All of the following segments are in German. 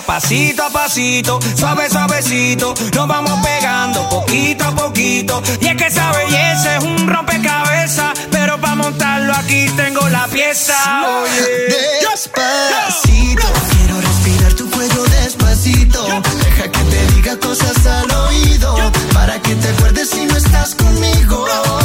pasito a pasito, suave suavecito, nos vamos pegando poquito a poquito. Y es que esa belleza es un rompecabezas, pero para montarlo aquí tengo la pieza. Oye, despacito, quiero respirar tu cuello despacito. Deja que te diga cosas al oído, para que te acuerdes si no estás conmigo.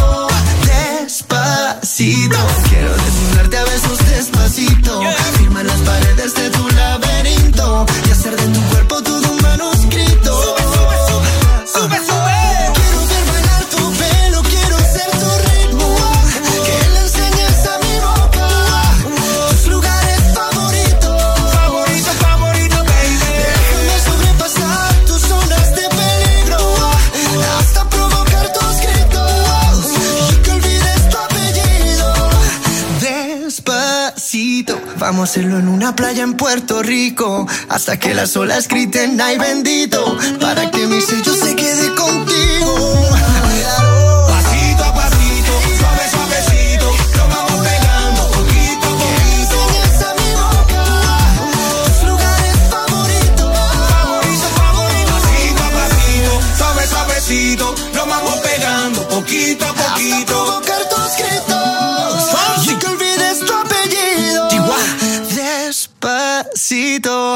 Despacito, quiero desnudarte a besos despacito. Firma las paredes de tu laberinto y hacer de tu cuerpo todo un manuscrito. Sube, sube. Quiero ver bailar tu pelo, quiero ser tu ritmo. Que le enseñes a mi boca tus lugares favoritos. Favorito, baby. Déjame sobrepasar tus zonas de peligro, hasta provocar tus gritos y que olvides tu apellido. Despacito, vamos a hacerlo en una playa en Puerto Rico, hasta que las olas griten ay bendito, para que mi sello se quede contigo. Pasito a pasito, suave suavecito, nos vamos pegando poquito a poquito. Enseñas a mi boca tus lugares favoritos. Favorito. Pasito a pasito, suave suavecito, nos vamos pegando poquito a poquito. Hasta provocar tus gritos y que olvides tu apellido. Despacito.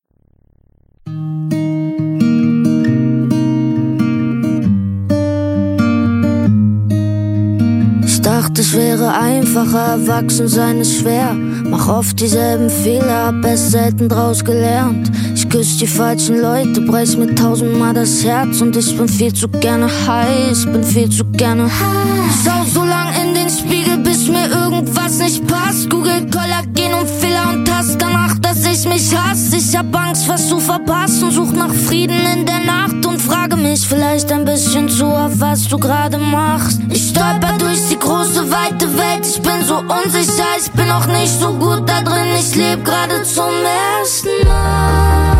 Ich dachte, es wäre einfacher, erwachsen sein ist schwer. Mach oft dieselben Fehler, hab erst selten draus gelernt. Ich küsse die falschen Leute, preis mir 1000-mal das Herz. Und ich bin viel zu gerne heiß, bin viel zu gerne schau so lang in den Spiegel, bis mir irgendwas nicht passt. Google Kollagen und Filler und hast danach, dass ich mich hasse. Ich hab Angst, was zu verpassen, such nach Frieden in der Nacht und frage mich vielleicht ein bisschen zu oft, was du gerade machst. Ich stolper durch die große, weite Welt, ich bin so unsicher, ich bin auch nicht so gut da drin, ich leb gerade zum ersten Mal.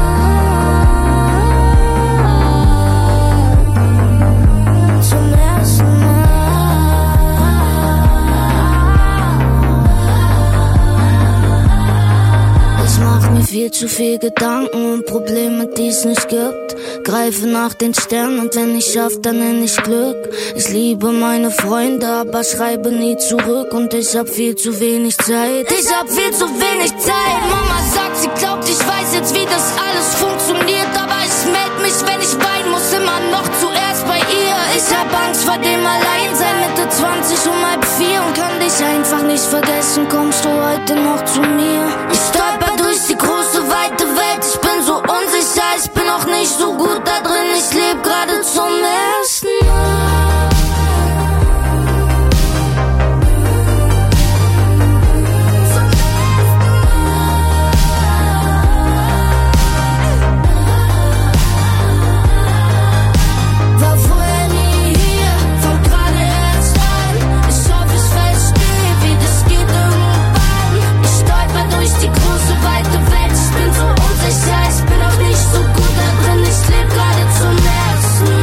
Zum ersten Mal. Ich mach mir viel zu viel Gedanken um Probleme, die es nicht gibt. Greife nach den Sternen und wenn ich schaff, dann nenn ich Glück. Ich liebe meine Freunde, aber schreibe nie zurück. Und ich hab viel zu wenig Zeit. Ich hab viel zu wenig Zeit. Mama sagt, sie glaubt, ich weiß jetzt, wie das alles funktioniert. Aber ich meld mich, wenn ich weinen muss, immer noch zuerst bei ihr. Ich hab Angst vor dem Alleinsein, Mitte 20 um 3:30 und kann dich einfach nicht vergessen. Kommst du heute noch zu mir? Ich stolper durch die große, weite Welt. Ich bin so unsicher, ich bin auch nicht so gut da drin. Ich leb gerade zum ersten Mal. War vorher nie hier, fang gerade erst an. Ich hoffe, ich verstehe, wie das geht irgendwann. Ich stolper durch die große, weite Welt. Ich bin so unsicher, ich bin auch nicht so gut da drin. Ich leb gerade zum ersten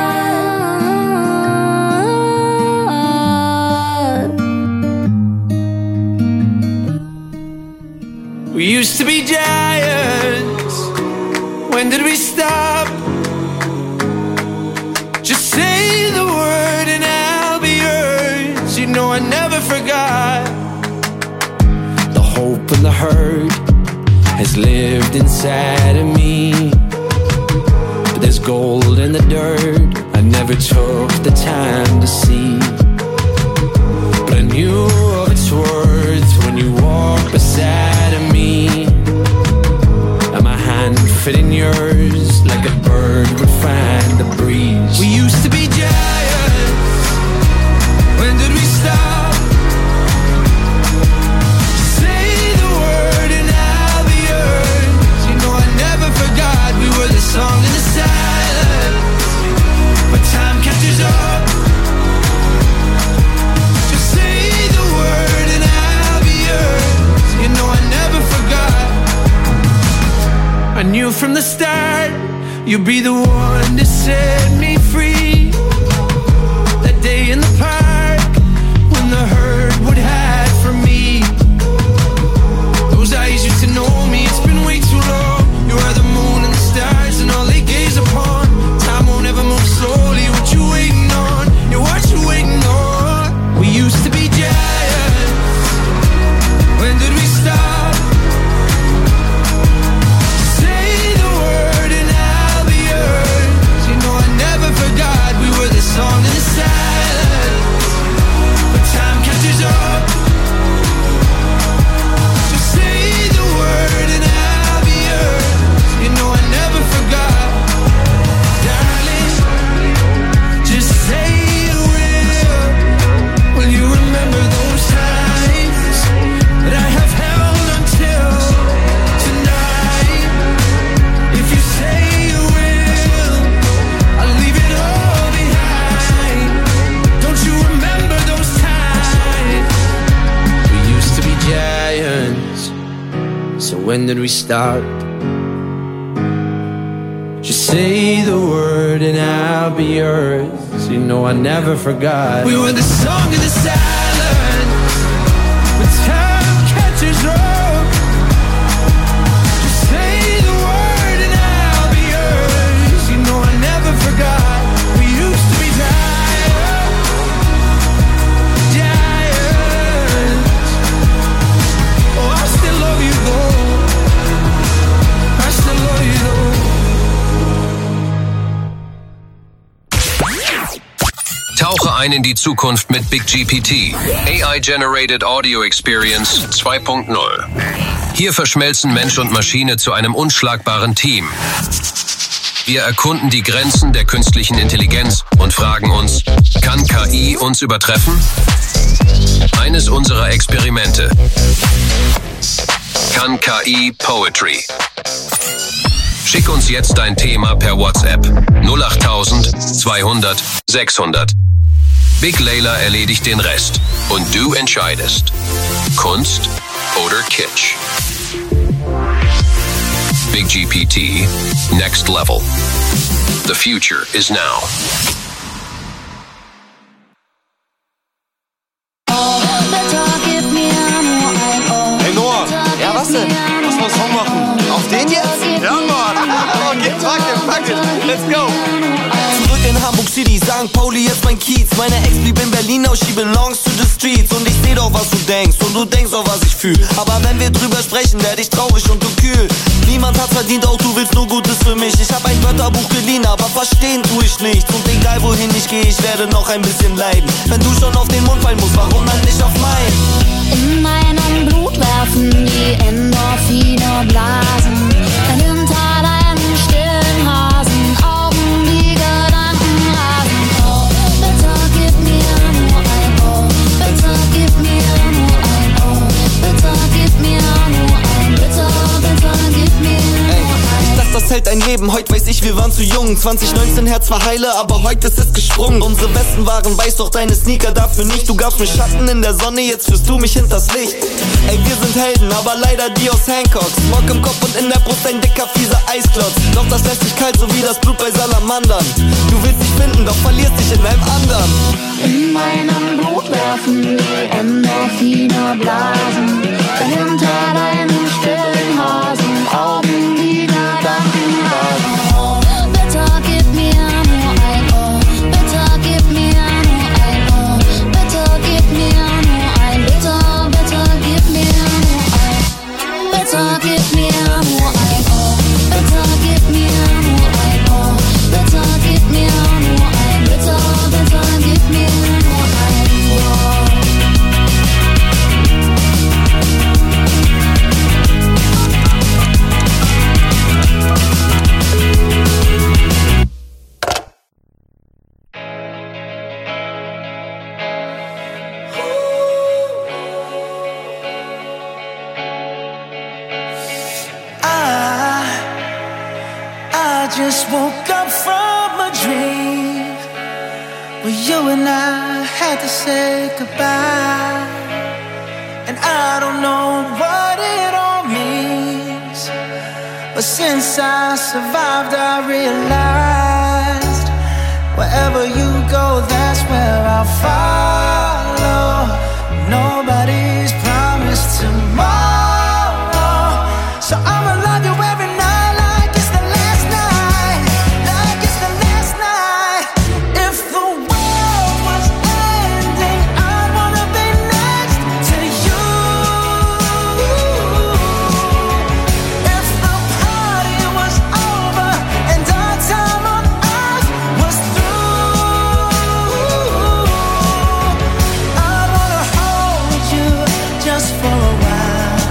Mal. We used to be giants. When did we stop? Just say the word and I'll be yours. You know I never forgot. The hope and the hurt has lived inside of me. But there's gold in the dirt I never took the time to see. But I knew of its worth when you walked beside of me. And my hand fit in yours like a bird would find the breeze. We used to be giants. When did we stop? Say the word and I'll be yours. You know I never forgot we were the song in the silence. But time catches up. Just say the word and I'll be yours. You know I never forgot. I knew from the start you'd be the one to set me free. That day in the park when the herd would hide from me. Those eyes used to know me, it's been way too long. You are the when did we start? Just say the word and I'll be yours. You know I never forgot. We were the song of the silence when time catches up. Just say the word and I'll be yours. You know I never forgot. We used to be giants. Oh, I still love you though. I still love you though. Tauche ein in die Zukunft mit Big GPT. AI-Generated Audio Experience 2.0. Hier verschmelzen Mensch und Maschine zu einem unschlagbaren Team. Wir erkunden die Grenzen der künstlichen Intelligenz und fragen uns, kann KI uns übertreffen? Eines unserer Experimente. Kann KI Poetry? Schick uns jetzt dein Thema per WhatsApp 08000 200 600. Big Layla erledigt den Rest und du entscheidest. Kunst oder Kitsch? Big GPT, next level. The future is now. Hey Noah, ja was denn? Was muss man machen? Auf den jetzt? Ja Mann! Okay, fuck it, let's go! Zurück in Hamburg City, St. Pauli, jetzt mein Kiez. Meine Ex blieb in Berlin, now she belongs to the streets. Und ich seh doch, was du denkst und du denkst auch, was ich fühl. Aber wenn wir drüber sprechen, werd ich traurig und du kühl. Niemand hat verdient, auch du willst nur Gutes für mich. Ich hab ein Wörterbuch geliehen, aber verstehen tu ich nichts. Und egal wohin ich geh, ich werde noch ein bisschen leiden. Wenn du schon auf den Mund fallen musst, warum dann nicht auf meinen? In meinem Blut werfen die Endorphine Blasen. Hinter deinen stillen Hasenaugen die Gedanken rasen. Oh, bitte gib mir nur ein Oh, bitte gib mir nur ein Oh, bitte gib mir nur ein Bitte gib mir nur ein. Ich dachte, das hält ein Leben, heute weiß ich, wir waren zu jung. 2019 Herz war heile, aber heute ist es gesprungen. Unsere Westen waren weiß, doch deine Sneaker dafür nicht. Du gabst mir Schatten in der Sonne, jetzt führst du mich hinters Licht. Ey, wir sind Helden, aber leider die aus Hancock. Smog im Kopf und in der Brust ein dicker, fieser Eisklotz. Doch das lässt dich kalt, so wie das Blut bei Salamandern. Du willst dich finden, doch verlierst dich in einem anderen. In meinem Blut werfen die Endorphine Blasen. Hinter deinen stillen Hasenaugen die Gedanken rasen. Oh, bitte gib mir nur ein Oh, bitte gib mir nur ein Oh, bitte gib mir nur ein Bitte gib mir nur ein Bitte gib mir nur ein Oh, bitte gib mir nur ein Oh, bitte gib mir nur ein Bitte gib mir nur ein Oh. I just woke up from a dream where you and I had to say goodbye. And I don't know what it all means, but since I survived I realized wherever you go, that's where I'll follow. Nobody's promised tomorrow, so I'ma love you every night. For a while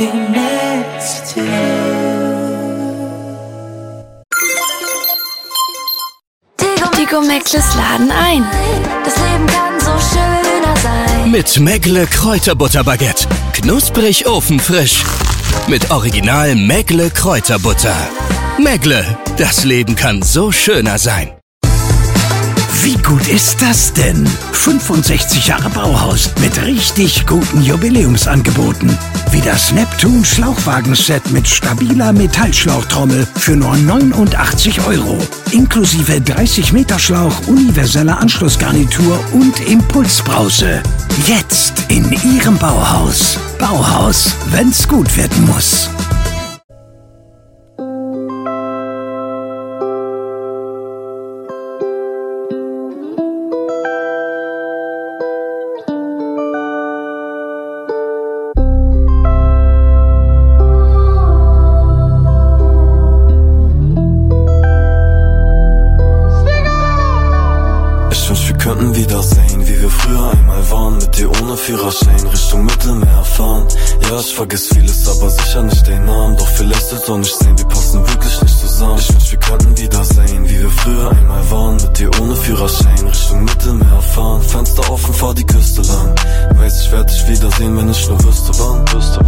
be next to you. Tigo Mäckles laden ein. Das Leben kann so schöner sein. Mit Mäckle Kräuterbutterbaguette. Knusprig ofenfrisch. Mit Original Mäckle Kräuterbutter. Mäckle, das Leben kann so schöner sein. Wie gut ist das denn? 65 Jahre Bauhaus mit richtig guten Jubiläumsangeboten. Wie das Neptun Schlauchwagenset mit stabiler Metallschlauchtrommel für nur 89 €. Inklusive 30 Meter Schlauch, universeller Anschlussgarnitur und Impulsbrause. Jetzt in Ihrem Bauhaus. Bauhaus, wenn's gut werden muss. Wiedersehen, wie wir früher einmal waren, mit dir ohne Führerschein, Richtung Mittelmeer fahren. Ja, ich vergiss vieles, aber sicher nicht den Namen. Doch vielleicht sollst du nicht sehen, wir passen wirklich nicht zusammen. Ich wünsch, wir könnten wiedersehen, wie wir früher einmal waren, mit dir ohne Führerschein, Richtung Mittelmeer fahren. Fenster offen, fahr die Küste lang. Weiß, ich werd dich wiedersehen, wenn ich nur wüsste wann.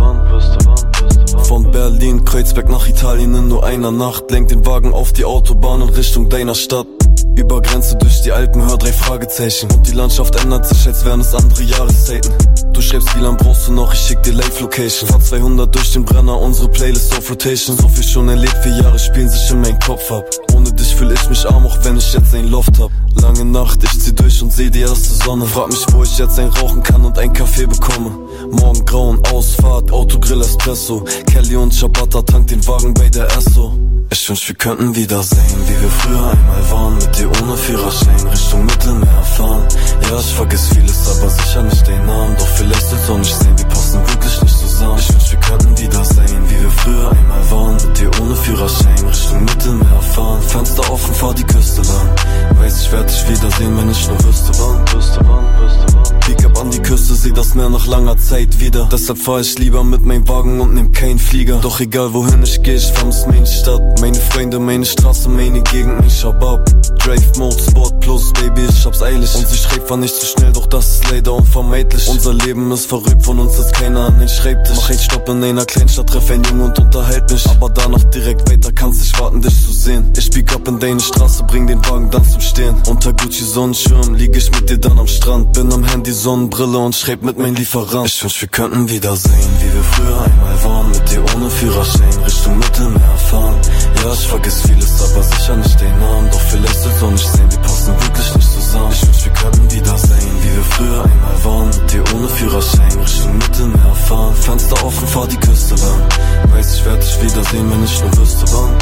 Von Berlin, Kreuzberg nach Italien in nur einer Nacht. Lenk den Wagen auf die Autobahn in Richtung deiner Stadt. Über Grenze durch die Alpen, hör 3 Fragezeichen. Und die Landschaft ändert sich, als wären es andere Jahreszeiten. Du schreibst, wie lang brauchst du noch, ich schick dir Live-Location. Fahr 200 durch den Brenner, unsere Playlist auf Rotation. So viel schon erlebt, 4 Jahre spielen sich in meinen Kopf ab. Ohne dich fühl ich mich arm, auch wenn ich jetzt ein Loft hab. Lange Nacht, ich zieh durch und seh die erste Sonne. Frag mich, wo ich jetzt ein rauchen kann und ein Kaffee bekomme. Morgen grauen, Ausfahrt, Autogrill, Espresso. Kelly und Ciabatta, tank den Wagen bei der Esso. Ich wünsch, wir könnten wiedersehen, wie wir früher einmal waren, mit dir ohne Führerschein, Richtung Mittelmeer fahren. Ja, ich vergiss vieles, aber sicher nicht den Namen. Doch vielleicht sollst du nicht sehen, wir passen wirklich nicht zusammen. Ich wünsch, wir könnten wiedersehen, wie wir früher einmal waren, mit dir ohne Führerschein, Richtung Mittelmeer fahren. Fenster offen, fahr die Küste lang. Weiß, ich werd dich wiedersehen, wenn ich nur wüsste wann. Pick up an die Küste, seh das Meer nach langer Zeit wieder. Deshalb fahr ich lieber mit meinem Wagen und nehm keinen Flieger. Doch egal wohin ich geh, ich vermiss meine Stadt. Meine Freunde, meine Straße, meine Gegend, ich hab ab. Drive Mode, Sport Plus, Baby, ich hab's eilig. Und sie schreibt, war nicht zu schnell, doch das ist leider unvermeidlich. Unser Leben ist verrückt, von uns ist keiner an den Schreibtisch. Mach einen Stopp in einer Kleinstadt, treff einen Jungen und unterhalt mich. Aber danach direkt weiter, kannst nicht warten, dich zu sehen. Ich bieg ab in deine Straße, bring den Wagen dann zum Stehen. Unter Gucci Sonnenschirm, lieg ich mit dir dann am Strand. Bin am Handy, Sonnenbrille und schreib mit meinem Lieferant. Ich wünsch, wir könnten wiedersehen, wie wir früher einmal waren, mit dir ohne Führerschein, Richtung Mittelmeer fahren. Ja, ich vergiss vieles, aber sicher nicht den Namen. Doch vielleicht sollst du nicht sehen, wir passen wirklich nicht zusammen. Ich wünsch, wir könnten wiedersehen, wie wir früher einmal waren, mit dir ohne Führerschein, Richtung Mittelmeer fahren. Fenster offen, fahr die Küste lang. Weiß, ich werd dich wiedersehen, wenn ich nur wüsste wann.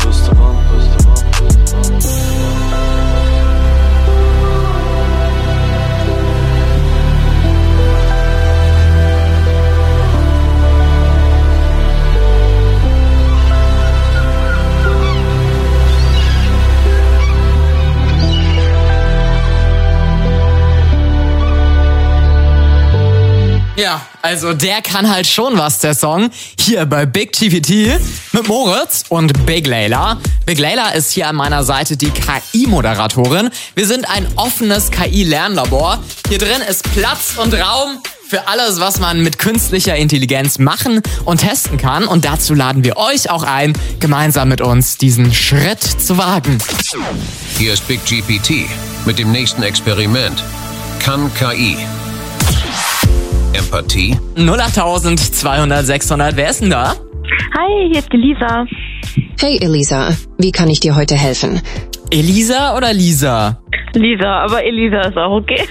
Ja, also der kann halt schon was, der Song. Hier bei Big GPT mit Moritz und Big Layla. Big Layla ist hier an meiner Seite die KI-Moderatorin. Wir sind ein offenes KI-Lernlabor. Hier drin ist Platz und Raum für alles, was man mit künstlicher Intelligenz machen und testen kann. Und dazu laden wir euch auch ein, gemeinsam mit uns diesen Schritt zu wagen. Hier ist Big GPT mit dem nächsten Experiment. Kann KI Empathie? 08000 600, wer ist denn da? Hi, hier ist Elisa. Hey Elisa, wie kann ich dir heute helfen? Elisa oder Lisa? Lisa, aber Elisa ist auch okay.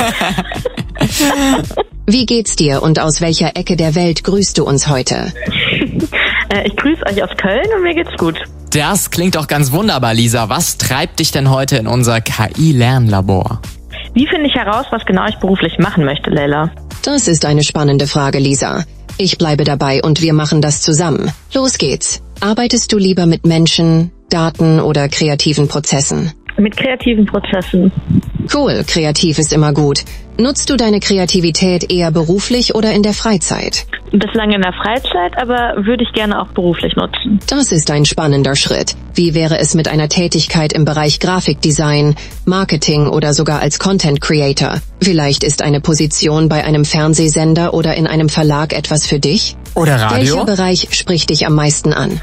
Wie geht's dir und aus welcher Ecke der Welt grüßt du uns heute? Ich grüße euch aus Köln und mir geht's gut. Das klingt doch ganz wunderbar, Lisa. Was treibt dich denn heute in unser KI-Lernlabor? Wie finde ich heraus, was genau ich beruflich machen möchte, Leila? Das ist eine spannende Frage, Lisa. Ich bleibe dabei und wir machen das zusammen. Los geht's. Arbeitest du lieber mit Menschen, Daten oder kreativen Prozessen? Mit kreativen Prozessen. Cool, kreativ ist immer gut. Nutzt du deine Kreativität eher beruflich oder in der Freizeit? Bislang in der Freizeit, aber würde ich gerne auch beruflich nutzen. Das ist ein spannender Schritt. Wie wäre es mit einer Tätigkeit im Bereich Grafikdesign, Marketing oder sogar als Content Creator? Vielleicht ist eine Position bei einem Fernsehsender oder in einem Verlag etwas für dich? Oder Radio? Welcher Bereich spricht dich am meisten an?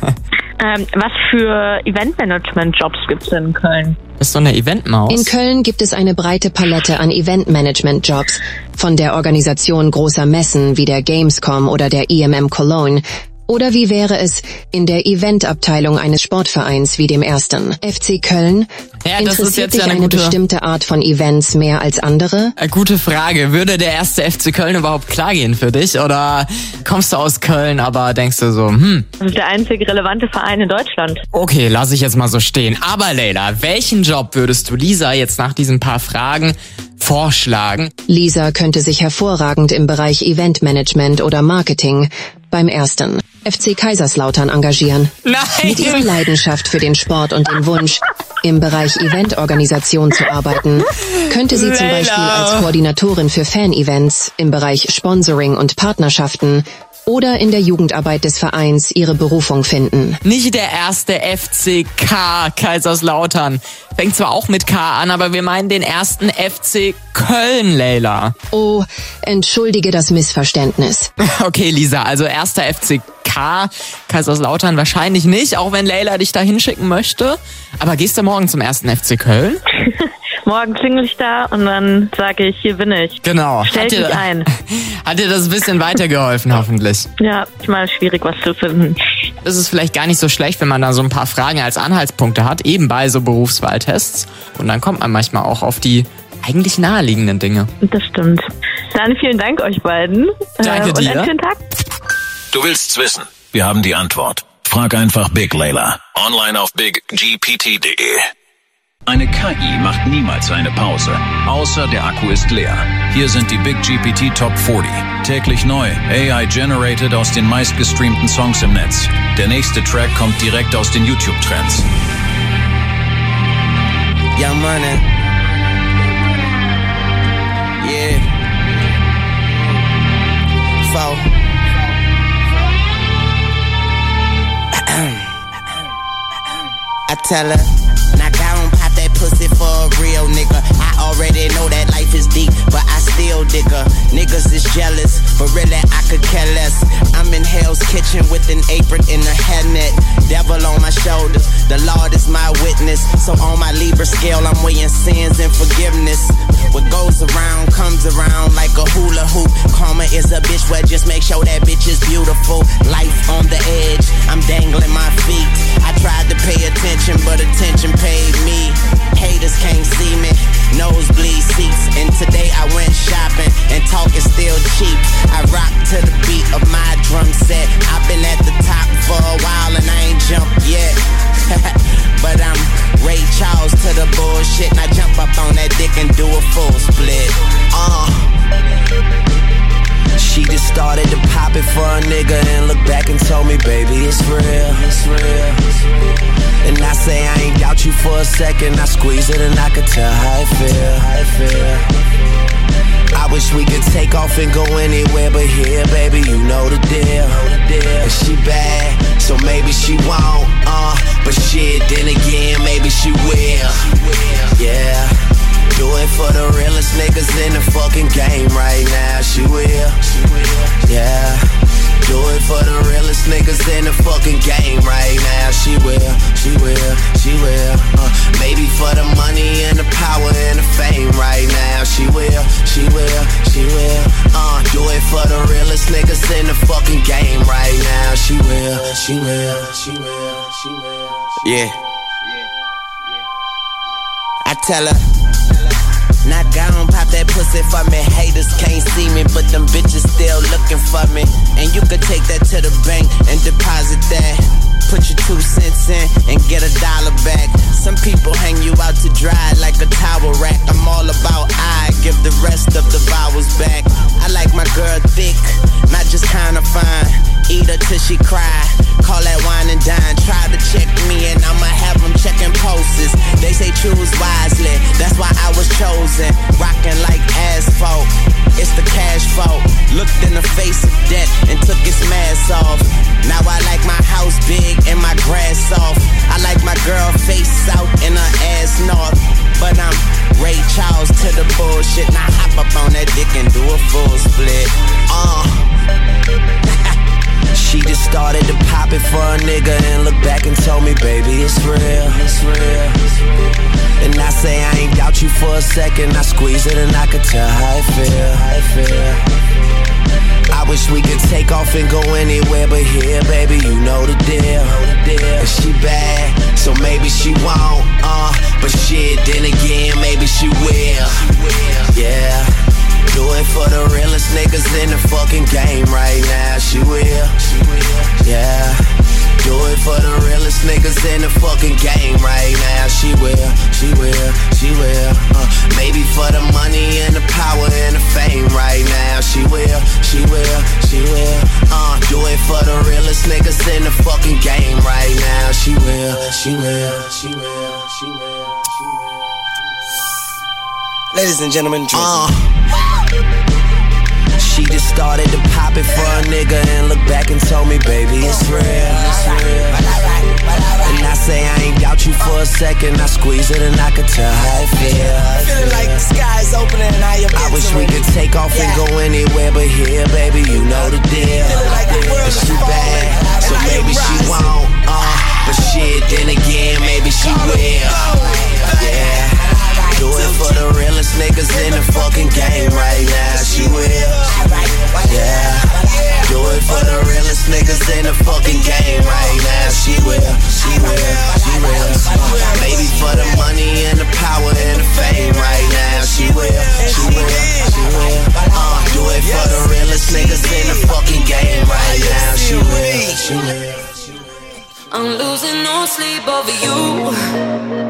Was für Eventmanagement-Jobs gibt's denn in Köln? Ist so eine Eventmaus. In Köln gibt es eine breite Palette an Eventmanagement-Jobs, von der Organisation großer Messen wie der Gamescom oder der IMM Cologne. Oder wie wäre es in der Eventabteilung eines Sportvereins wie dem ersten FC Köln? Ja, das ist jetzt dich ja eine bestimmte Art von Events mehr als andere? Gute Frage. Würde der erste FC Köln überhaupt klar gehen für dich? Oder kommst du aus Köln, aber denkst du so, Das ist der einzige relevante Verein in Deutschland. Okay, lass ich jetzt mal so stehen. Aber Leila, welchen Job würdest du Lisa jetzt nach diesen paar Fragen vorschlagen? Lisa könnte sich hervorragend im Bereich Eventmanagement oder Marketing beim ersten FC Kaiserslautern engagieren. Nein! Mit ihrer Leidenschaft für den Sport und dem Wunsch, im Bereich Eventorganisation zu arbeiten, könnte sie zum Beispiel als Koordinatorin für Fan-Events im Bereich Sponsoring und Partnerschaften oder in der Jugendarbeit des Vereins ihre Berufung finden. Nicht der erste FCK Kaiserslautern. Fängt zwar auch mit K an, aber wir meinen den ersten FC Köln, Leila. Oh, entschuldige das Missverständnis. Okay, Lisa, also erster FCK Kaiserslautern wahrscheinlich nicht, auch wenn Leila dich da hinschicken möchte. Aber gehst du morgen zum ersten FC Köln? Morgen klingel ich da und dann sage ich, hier bin ich. Genau. Stell dich ein. Hat dir das ein bisschen weitergeholfen, hoffentlich? Ja, ich meine, schwierig was zu finden. Das ist vielleicht gar nicht so schlecht, wenn man da so ein paar Fragen als Anhaltspunkte hat, eben bei so Berufswahltests. Und dann kommt man manchmal auch auf die eigentlich naheliegenden Dinge. Das stimmt. Dann vielen Dank euch beiden. Danke dir. Und einen schönen Tag. Du willst's wissen? Wir haben die Antwort. Frag einfach Big Leila. Online auf biggpt.de. Eine KI macht niemals eine Pause, außer der Akku ist leer. Hier sind die Big GPT Top 40. Täglich neu, AI-generated aus den meistgestreamten Songs im Netz. Der nächste Track kommt direkt aus den YouTube-Trends. Ja, Money. Yeah. Four. I tell her, knock out and pop that pussy for a real nigga. I already know that life is deep, but I still dig her. Niggas is jealous, but really I could care less. I'm in Hell's Kitchen with an apron in a hairnet. Devil on my shoulders, the Lord is my witness. So on my Libra scale, I'm weighing sins and forgiveness. What goes around comes around like a hula hoop. Karma is a bitch, but just make sure that bitch is beautiful. Life on the edge, I'm dangling my feet. I tried to pay attention, but attention paid me. Haters can't see me, nosebleed seats. And today I went shopping, and talk is still cheap. I rock to the beat of my drum set. I've been at the top for a while and I ain't jumped yet. But I'm Ray Charles to the bullshit, and I jump up on that dick and do a full split. She just started to pop it for a nigga and look back and told me, baby, it's real, it's real. And I say I ain't doubt you for a second. I squeeze it and I could tell how it feel. I wish we could take off and go anywhere but here, baby, you know the deal. And she bad, so maybe she won't, but shit, then again, maybe she will. Yeah. Do it for the realest niggas in the fucking game right now. She will, yeah. Do it for the realest niggas in the fucking game right now. She will, she will, she will. Maybe for the money and the power and the fame right now. She will, she will, she will. Do it for the realest niggas in the fucking game right now. She will, she will, she will, she will. Yeah. I tell her, knock down, pop that pussy for me. Haters can't see me, but them bitches still looking for me. And you could take that to the bank and deposit that. Put your 2 cents in and get $1 back. Some people hang you out to dry like a towel rack. I'm all about I give the rest of the vowels back. I like my girl thick, not just kinda fine. Eat her till she cry, call that wine and dine. Try to check me and I'ma have them checking pulses. They say choose chosen, rocking like asphalt. It's the cash fault. Looked in the face of death and took its mask off. Now I like my house big and my grass soft. I like my girl face south and her ass north. But I'm Ray Charles to the bullshit. Now hop up on that dick and do a full split. She just started to pop it for a nigga and looked back and told me, baby, it's real, it's real. And I say I ain't doubt you for a second. I squeeze it and I could tell how it feel. I wish we could take off and go anywhere but here, baby, you know the deal. And she bad, so maybe she won't, but shit, then again, maybe she will. Yeah. Do it for the realest niggas in the fucking game right now. She will, yeah. Do it for the realest niggas in the fucking game right now. She will. Maybe for the money and the power and the fame right now. She will. Do it for the realest niggas in the fucking game right now. She will. Ladies and gentlemen, she just started to pop it for a nigga and looked back and told me, baby, it's real. And I say I ain't doubt you for a second. I squeeze it and I could tell how it feel. Feeling like the sky's opening and I wish we could take off and go anywhere but here, baby, you know the deal. And she bad, so maybe she won't, but shit, then again, maybe she will. Yeah. Do it for the realest niggas in the fucking game right now. She will. Yeah. Do it for the realest niggas in the fucking game right now. She will. Maybe for the money and the power and the fame right now. She will. Do it for the realest niggas in the fucking game right now. She will. I'm losing no sleep over you.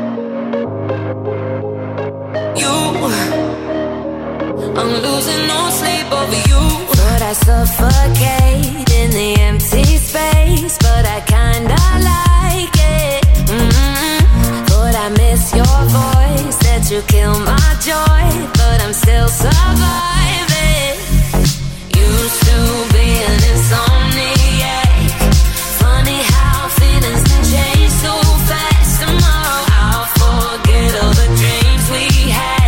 I'm losing no sleep over you. But I suffocate in the empty space, but I kinda like it. But I miss your voice, that you kill my joy, but I'm still surviving. Used to be an insomniac. Funny how feelings can change so fast. Tomorrow I'll forget all the dreams we had.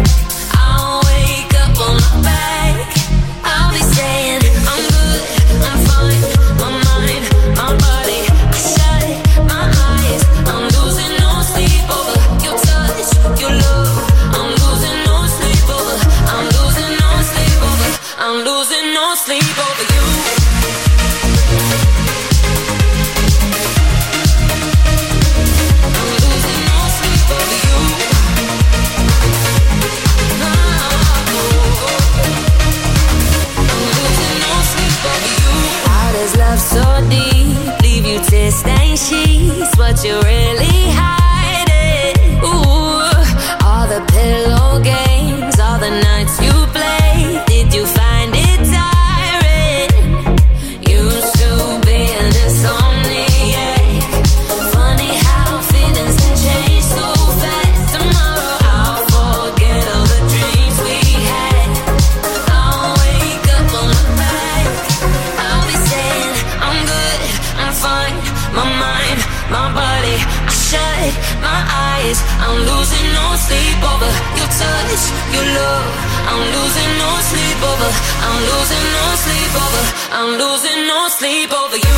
I'll be saying I'm good, I'm fine. My mind, my body, I shut my eyes. I'm losing no sleep over your touch, your love. I'm losing no sleep over. I'm losing no sleep over. I'm losing no sleep over you. I'm losing no sleep over you. Love so deep, leave you to stain sheets. What you really hiding? Ooh, all the pillow games, all the nights you played. Did you find it tiring? Used to be an insomniac. Funny how feelings can change so fast. Tomorrow I'll forget all the dreams we had. I'll wake up on my back. I'll be saying I'm good, I'm fine. My mind, my body, I shut my eyes. I'm losing no sleep over your touch, your love. I'm losing no sleep over. I'm losing no sleep over. I'm losing no sleep over you.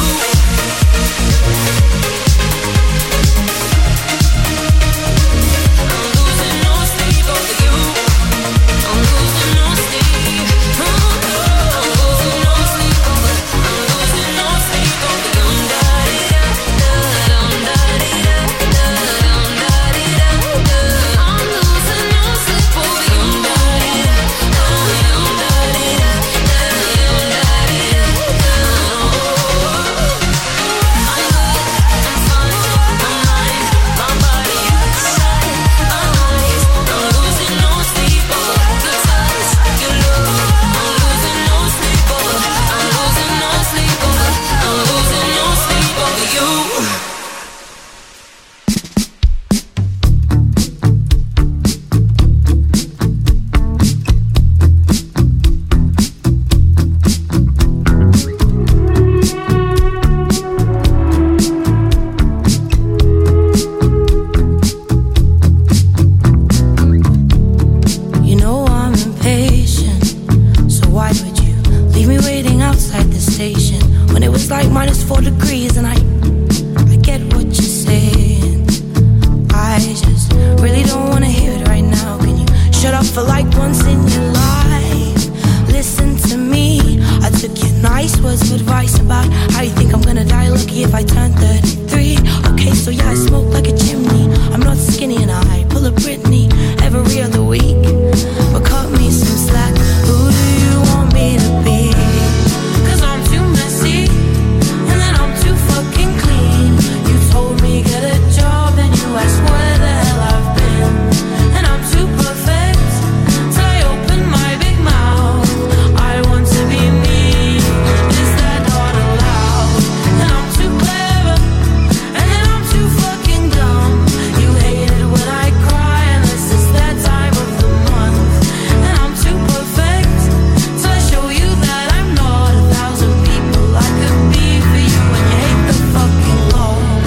Leave me waiting outside the station when it was like -4 degrees, and I get what you're saying. I just really don't wanna hear it right now. Can you shut up for like once in your life? Listen to me. I took your nice words of advice about how you think I'm gonna die lucky if I turn 33. Okay, so yeah, I smoke like a chimney. I'm not skinny and I pull a Britney every other week. But cut me some slack. Who do you want me to be? 'Cause I'm too messy and then I'm too fucking clean. You told me get a job and you asked where the hell I've been. And I'm too perfect till I open my big mouth. I want to be me. Is that not allowed? And I'm too clever and then I'm too fucking dumb. You hate it when I cry unless it's that time of the month. And I'm too perfect till I show you that I'm not 1,000 people I could be for you. And you hate the fucking Lord.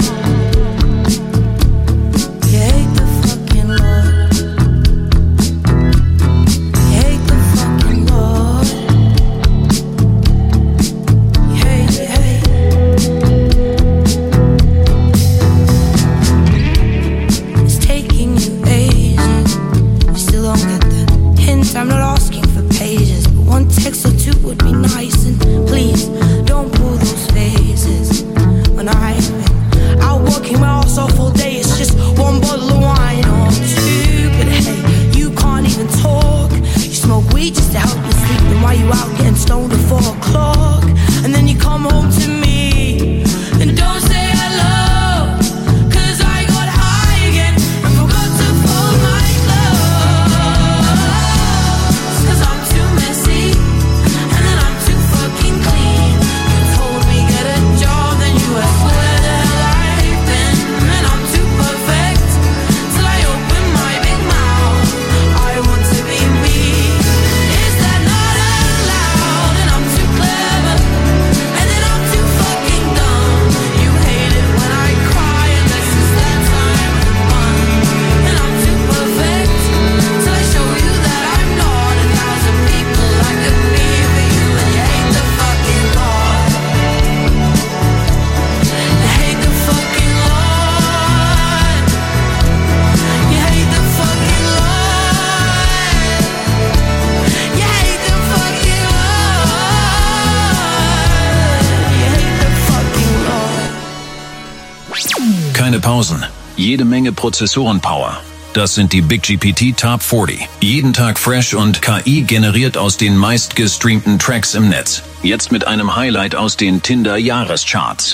You hate the fucking Lord. You hate the fucking Lord. You hate, you hate. It's taking you ages. You still don't get the hint. I'm not asking for pages, but one text or two would be nice. And please don't pull those faces. When I've been out working my ass off all day, it's just one bottle of wine or two. But hey, you can't even talk. You smoke weed just to help you sleep. Then why you out getting stoned at 4 o'clock? And then you come home to me and don't say hello. 'Cause I got high again and forgot to fold my clothes. 'Cause I'm too messy and then I'm too fucking clean. You told me get a job, then you asked where the hell I've been. And I'm too perfect till I open my big mouth. I want to be me. Is that not allowed? And I'm too clever and then I'm too fucking dumb. You hate it when I cry unless it's that time of the month. And I'm too perfect till I show you that I'm not 1,000 people I could be for you. And you hate the fucking Lord. You hate the fucking Lord. You hate the fucking Lord. You hate the fucking Lord. You hate the fucking Lord. Keine Pausen, jede Menge Prozessorenpower. Das sind die Big GPT Top 40. Jeden Tag fresh und KI generiert aus den meistgestreamten Tracks im Netz. Jetzt mit einem Highlight aus den Tinder-Jahrescharts.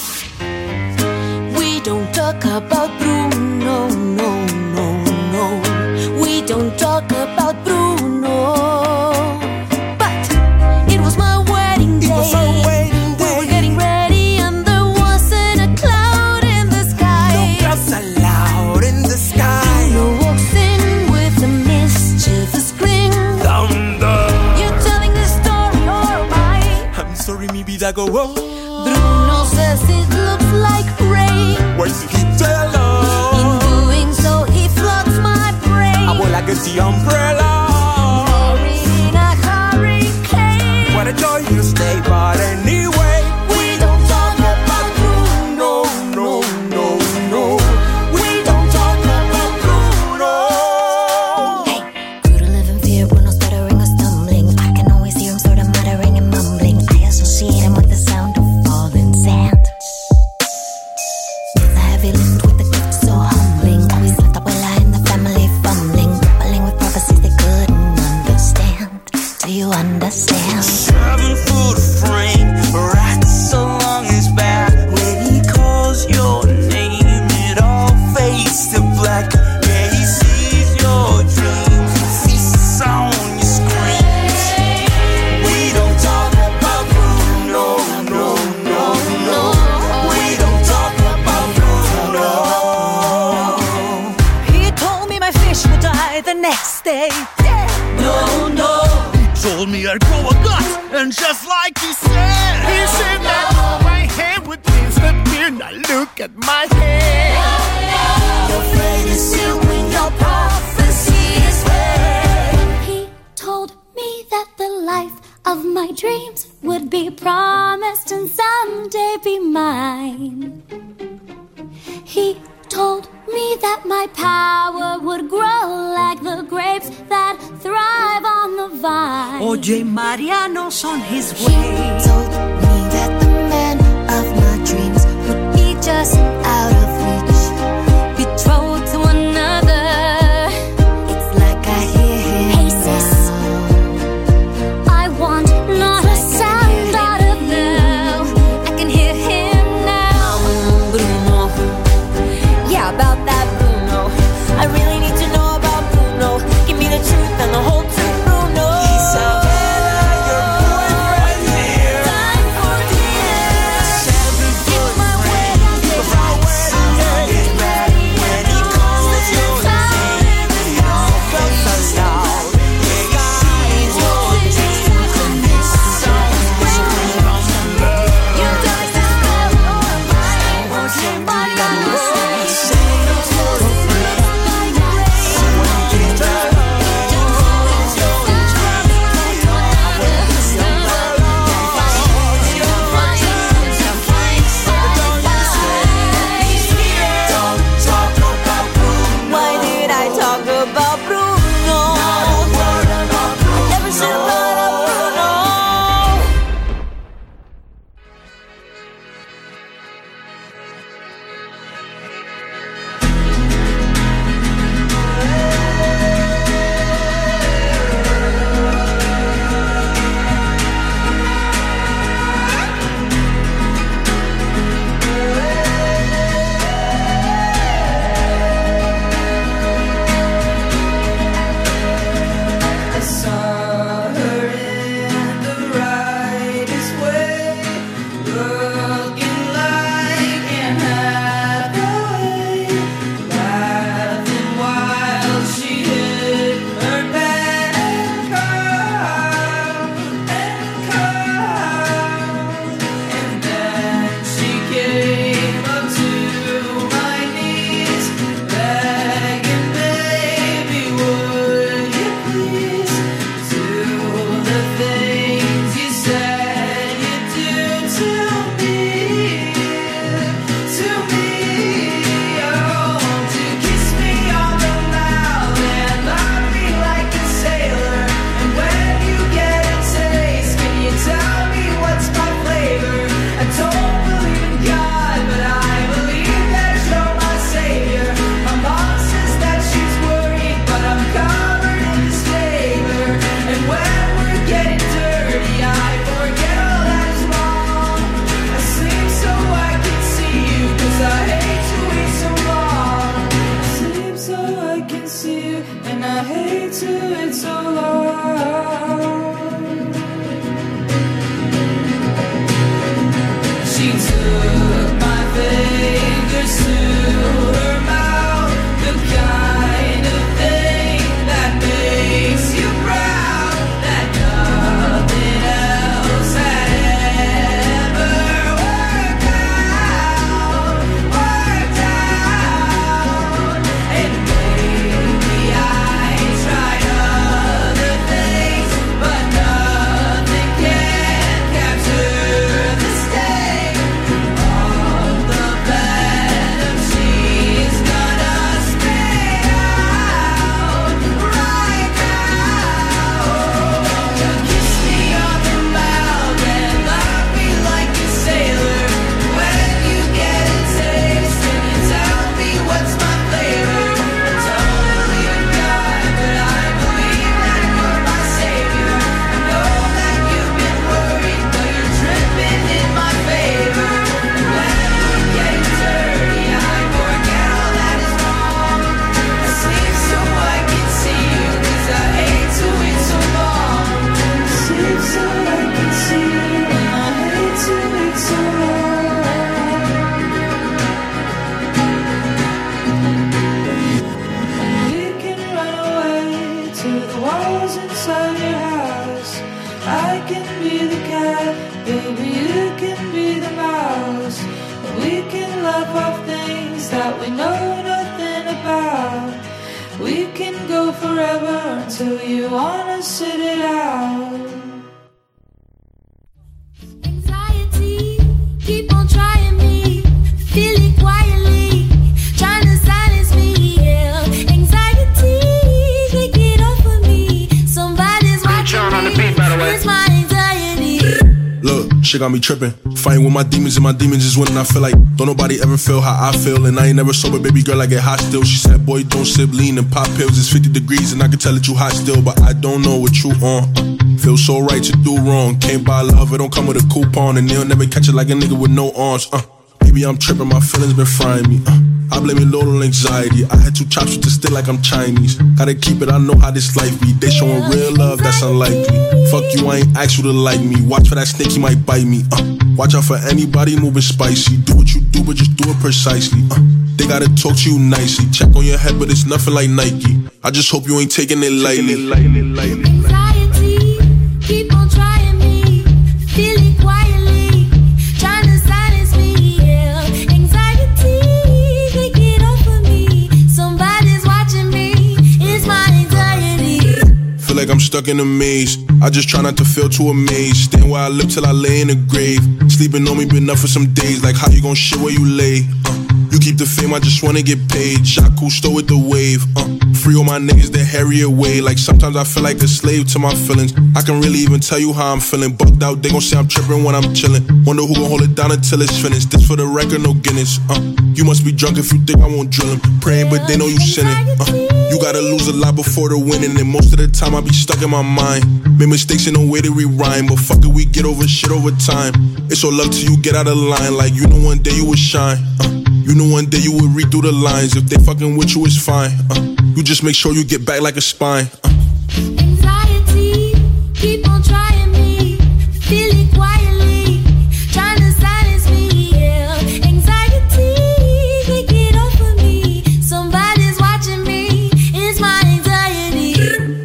We don't talk about Bruno, no, no, no. We don't talk about Bruno. But it was my wedding day. We were getting ready and there wasn't a cloud in the sky. No clouds allowed in the sky. Bruno walks in with a mischievous grin. Thunder. You're telling the story or am I? I'm sorry, maybe that go wrong. Bruno says it looks like rain. Why is he tell In doing so, he floods my brain. I will like a the umbrella. In a hurricane. What a joy you stay, but anyway, We don't talk about Bruno, no, no, no. We don't talk about Bruno. Grew to live in fear, Bruno stuttering or stumbling. I can always hear him sort of muttering and mumbling. I associate him with the sound of falling sand. It's a heavy lift with a gift so humbling. Always left Abuela in the family fumbling, grappling with prophecies they couldn't understand. Do you understand? 7-foot frame, rats so long his back. When he calls your name, it all fades to black. Yeah, he sees your dreams, he feasts on your screams. We don't talk about Bruno, no, no, no. We don't talk about Bruno. He told me my fish would die the next day. No, no. Told me I'd grow a gut, and just like he said that my hand would disappear. Now look at my head. Your fate is sealed when your prophecy is read. He told me that the life of my my dreams would be promised and someday be mine. He told me that my power would grow like the grapes that thrive on the vine. Oye, Mariano's on his way. He told me that the man of my dreams would be just out of reach, betrothed to another. It's like I hear him. Hey sis, I want not a sound out of you. I can hear him now. Bruno, yeah, about that Bruno. I really need to know about Bruno. Give me the truth and the whole truth, Bruno. Isabella, your boyfriend here. Time for dinner. Get my wedding day. Get ready when he comes. You'll see your clothes are loud. Yeah, guys, you're dancing this song. You don't stop on my Why did I talk about Bruno? I never should have thought of Bruno. I saw her in the rightest way, looking like Anne Hathaway, laughing while she hit her bad and then she came up to my knees, begging, baby, would you please do the things you said you'd do to me, oh, to kiss me on the mouth and love me like a sailor, and when you get a taste, can you tell me what's my flavor? I don't believe in God, but I believe that you're my savior. My mom says that she's worried, but I'm covered in disclaimer, and when we're getting dirty, I forget all that is wrong. I sleep so I can see you, 'cause I hate to wait so long. I sleep so I can see you, and I hate to wait so long. She took my fingers to her mouth, the kind of thing that makes you proud, that nothing else had ever worked out. And maybe I tried other things, but nothing can capture the sting of the venom she's gonna spit out right now. To kiss me on the mouth and love me like a sailor. When you get a taste, can you tell me what's my flavor? I don't believe in God, but I believe that you're my savior. I know that you've been worried, but you're tripping in my favor. And when we're getting dirty, I forget all that is wrong. I sleep so I can see you, 'cause I hate to wait so long. I sleep so I can see you, and I hate to wait so long. We can run away to the walls inside your house. I can be the cat, baby, you can be the mouse. We can laugh off things that we know nothing about. We can go go forever until you wanna sit it out. shit got me tripping. Fighting with my demons and my demons is winning. I feel like don't nobody ever feel how I feel. And I ain't never sober, baby girl, I get hot still. She said, boy, don't sip lean and pop pills. It's 50 degrees and I can tell that you hot still. But I don't know what you on. Feel so right to do wrong. Can't buy love, it don't come with a coupon. And they'll never catch it like a nigga with no arms. Maybe I'm tripping, my feelings been frying me. I blame it low on anxiety. I had 2 chops with the stick like I'm Chinese. Gotta keep it, I know how this life be. They showing real love, that's unlikely. Fuck you, I ain't asked you to like me. Watch for that snake, he might bite me. Watch out for anybody moving spicy. Do what you do, but just do it precisely. They gotta talk to you nicely. Check on your head, but it's nothing like Nike. I just hope you ain't taking it lightly. Anxiety, keep on trying me. Feel it quietly, trying to silence me. Yeah. Anxiety, take it off of me. Somebody's watching me. It's my anxiety. Feel like I'm stuck in a maze. I just try not to feel too amazed. Staying where I live till I lay in the grave. Sleeping on me been up for some days. Like how you gon' shit where you lay? You keep the fame, I just wanna get paid. Shot Cousteau with the wave. Free all my niggas, they harry away. Like sometimes I feel like a slave to my feelings. I can really even tell you how I'm feeling. Bugged out, they gon' say I'm trippin' when I'm chillin'. Wonder who gon' hold it down until it's finished. This for the record, no Guinness. You must be drunk if you think I won't drill 'em. Praying, but they know you sinning. You gotta lose a lot before the winning. And most of the time I be stuck in my mind. Made mistakes in no way to rewrite. But fuck it, we get over shit over time. It's all love till you get out of line. Like you know one day you will shine. You know one day you will read through the lines. If they fucking with you, it's fine. You just make sure you get back like a spine. Anxiety, keep on trying me. Feel it quietly, trying to silence me. Yeah. Anxiety, take it off of me. Somebody's watching me. It's my anxiety.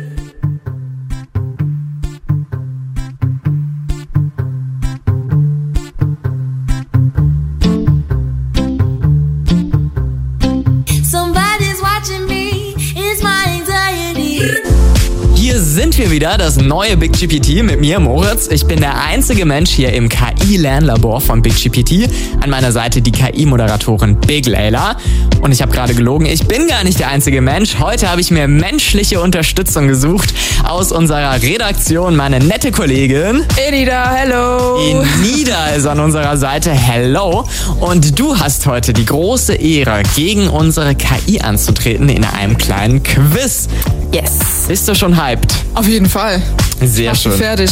Somebody's watching me. It's my anxiety. Hier sind wir wieder, das neue Big GPT mit mir, Moritz. Ich bin der einzige Mensch hier im KI-Lernlabor von Big GPT. An meiner Seite die KI-Moderatorin Big Layla. Und ich habe gerade gelogen, ich bin gar nicht der einzige Mensch. Heute habe ich mir menschliche Unterstützung gesucht aus unserer Redaktion. Meine nette Kollegin Enida, hello. Enida ist an unserer Seite, hello. Und du hast heute die große Ehre, gegen unsere KI anzutreten in einem kleinen Quiz. Yes. Bist du schon hyped? Auf jeden Fall. Sehr schön. Fertig.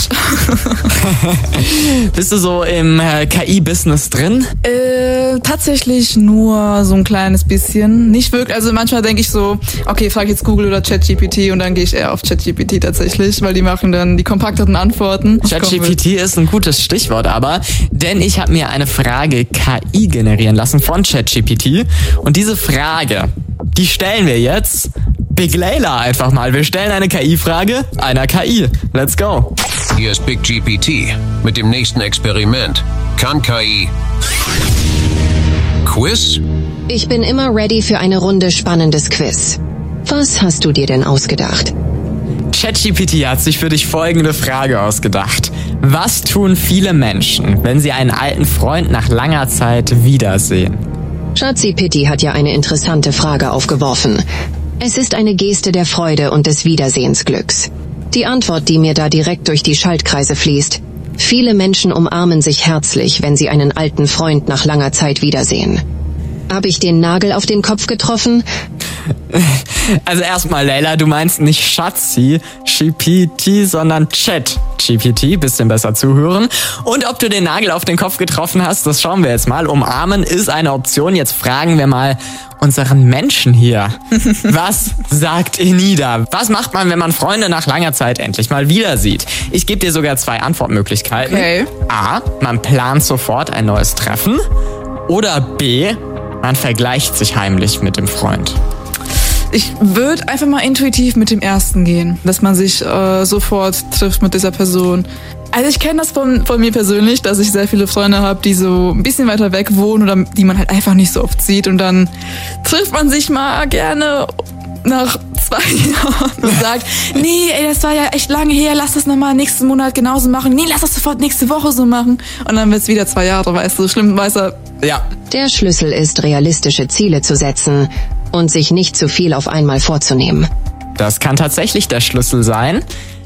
Bist du so im KI-Business drin? Tatsächlich nur so ein kleines bisschen. Nicht wirklich, also manchmal denke ich so, okay, frage jetzt Google oder ChatGPT und dann gehe ich eher auf ChatGPT tatsächlich, weil die machen dann die kompakteren Antworten. ChatGPT ist ein gutes Stichwort aber, denn ich habe mir eine Frage KI generieren lassen von ChatGPT und diese Frage, die stellen wir jetzt Big Layla einfach mal. Wir stellen eine KI-Frage einer KI. Let's go. Hier ist Big GPT mit dem nächsten Experiment. Kann KI Quiz? Ich bin immer ready für eine Runde spannendes Quiz. Was hast du dir denn ausgedacht? ChatGPT hat sich für dich folgende Frage ausgedacht. Was tun viele Menschen, wenn sie einen alten Freund nach langer Zeit wiedersehen? ChatGPT hat ja eine interessante Frage aufgeworfen. Es ist eine Geste der Freude und des Wiedersehensglücks. Die Antwort, die mir da direkt durch die Schaltkreise fließt: Viele Menschen umarmen sich herzlich, wenn sie einen alten Freund nach langer Zeit wiedersehen. Hab ich den Nagel auf den Kopf getroffen? Also erstmal, Layla, du meinst nicht ChatGPT, sondern ChatGPT. Bisschen besser zuhören. Und ob du den Nagel auf den Kopf getroffen hast, das schauen wir jetzt mal. Umarmen ist eine Option. Jetzt fragen wir mal unseren Menschen hier. Was sagt Enida? Was macht man, wenn man Freunde nach langer Zeit endlich mal wieder sieht? Ich gebe dir sogar 2 Antwortmöglichkeiten. Okay. A, man plant sofort ein neues Treffen. Oder B, man vergleicht sich heimlich mit dem Freund. Ich würde einfach mal intuitiv mit dem ersten gehen, dass man sich sofort trifft mit dieser Person. Also ich kenne das von mir persönlich, dass ich sehr viele Freunde habe, die so ein bisschen weiter weg wohnen oder die man halt einfach nicht so oft sieht. Und dann trifft man sich mal gerne nach 2 Jahren und sagt, nee, ey, das war ja echt lange her, lass das nochmal nächsten Monat genauso machen. Nee, lass das sofort nächste Woche so machen. Und dann wird's wieder 2 Jahre, weißt du, schlimm, weißt du. Ja. Der Schlüssel ist, realistische Ziele zu setzen und sich nicht zu viel auf einmal vorzunehmen. Das kann tatsächlich der Schlüssel sein.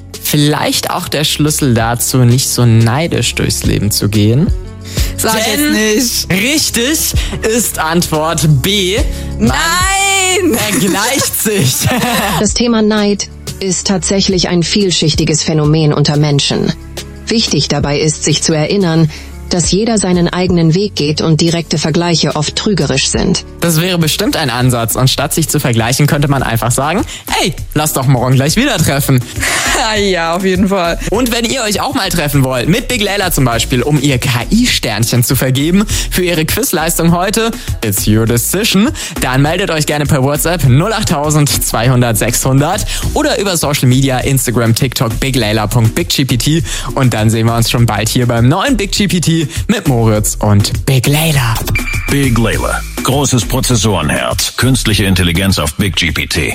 vielleicht auch der Schlüssel dazu, nicht so neidisch durchs Leben zu gehen? Sag jetzt nicht. Richtig ist Antwort B. Nein! Vergleicht sich. Das Thema Neid ist tatsächlich ein vielschichtiges Phänomen unter Menschen. Wichtig dabei ist, sich zu erinnern, dass jeder seinen eigenen Weg geht und direkte Vergleiche oft trügerisch sind. Das wäre bestimmt ein Ansatz und statt sich zu vergleichen, könnte man einfach sagen, hey, lass doch morgen gleich wieder treffen. Ja, auf jeden Fall. Und wenn ihr euch auch mal treffen wollt, mit Big Layla zum Beispiel, um ihr KI-Sternchen zu vergeben für ihre Quizleistung heute, it's your decision, dann meldet euch gerne per WhatsApp 08000 200 600 oder über Social Media, Instagram, TikTok, biglayla.biggpt und dann sehen wir uns schon bald hier beim neuen Big GPT mit Moritz und Big Layla. Big Layla. Großes Prozessorenherz. Künstliche Intelligenz auf Big GPT.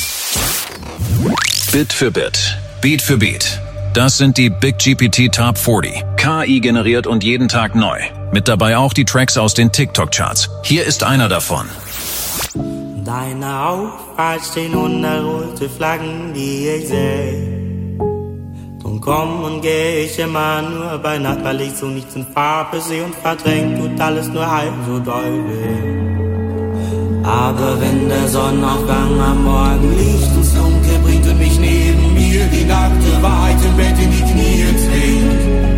Bit für Bit. Beat für Beat. Das sind die Big GPT Top 40. KI generiert und jeden Tag neu. Mit dabei auch die Tracks aus den TikTok-Charts. Hier ist einer davon. Deine Auffahrt stehen 100 rote Flaggen, die ich sehe. Drum komm und geh ich immer nur bei Nacht, weil ich so nichts in Farbe sehe und verdrängt tut alles nur halb so doll weh. Aber wenn der Sonnenaufgang am Morgen Licht ins Dunkel bringt und mich neben mir die nackte Wahrheit im Bett in die Knie zwingt.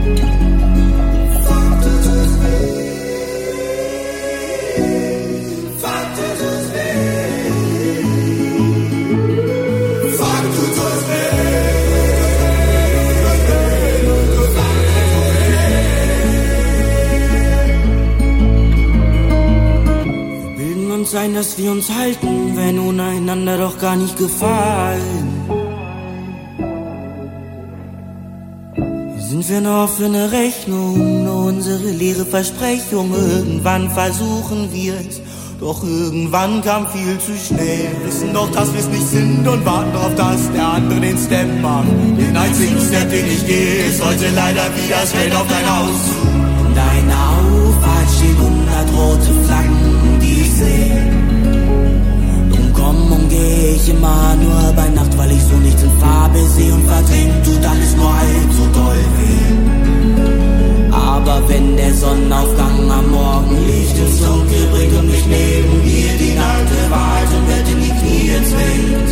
Sein, dass wir uns halten, wenn ohne einander doch gar nicht gefallen. Sind wir nur für eine Rechnung, nur unsere leere Versprechung. Irgendwann versuchen wir es, doch irgendwann kam viel zu schnell. Wissen doch, dass wir es nicht sind und warten darauf, dass der andere den Step macht. Den einzigen Step, den ich gehe, ist heute leider wieder straight auf dein Haus zu. In deiner Auffahrt stehen 100 rote Flaggen, die ich sehe. Drum komm und geh ich immer nur bei Nacht, weil ich so nichts in Farbe sehe und verdrängt tut alles nur halb so doll weh. Aber wenn der Sonnenaufgang am Morgen Licht ins Dunkel bringt und mich neben mir die nackte Wahrheit und Welt in die Knie zwingt.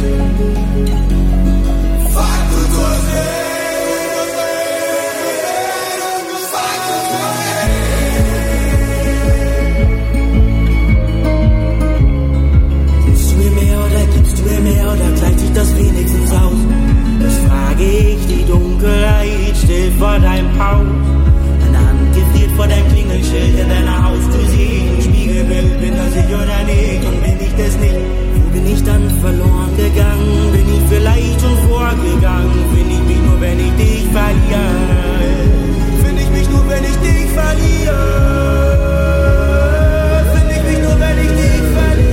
Fuck, du tust weh. Oder gleicht sich das wenigstens aus? Das frage ich, die Dunkelheit steht vor deinem Haus. Deine Hand gefriert vor deinem Klingelschild in deiner Haustür. Sieh im Spiegelbild, bin das ich oder nicht? Und bin ich das nicht? Wo bin ich dann verloren gegangen? Bin ich vielleicht schon vorgegangen? Find ich mich nur, wenn ich dich verliere? Find ich mich nur, wenn ich dich verliere? Find ich mich nur, wenn ich dich verliere?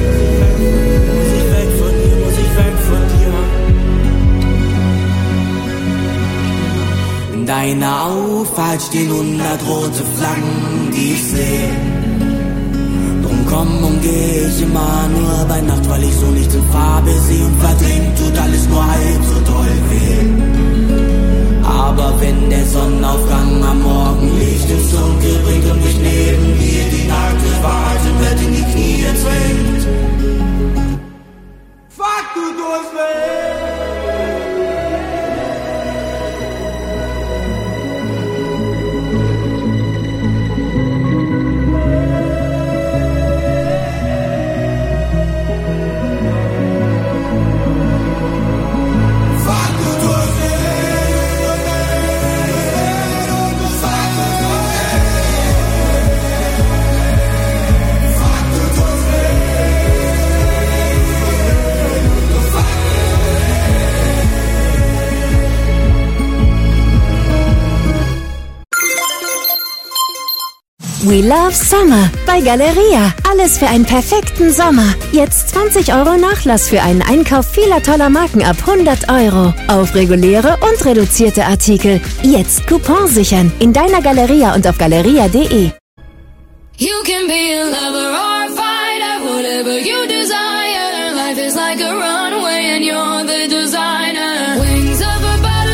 In deiner Auffahrt stehen 100 rote Flaggen, die ich sehe. Drum komm und geh ich immer nur bei Nacht, weil ich so nichts in Farbe sehe und verdrängt tut alles nur halb so doll weh. Aber wenn der Sonnenaufgang am Morgen Licht ins Dunkel bringt und mich neben mir die nackte Wahrheit im Bett in die Knie zwingt. Fuck, du tust weh. We love Summer bei Galeria. Alles für einen perfekten Sommer. Jetzt 20 € Nachlass für einen Einkauf vieler toller Marken ab 100 € auf reguläre und reduzierte Artikel. Jetzt Coupon sichern in deiner Galeria und auf galeria.de. You can be a lover or a fighter, whatever you desire. Life is like a runway and you're the designer. Wings of a butterfly.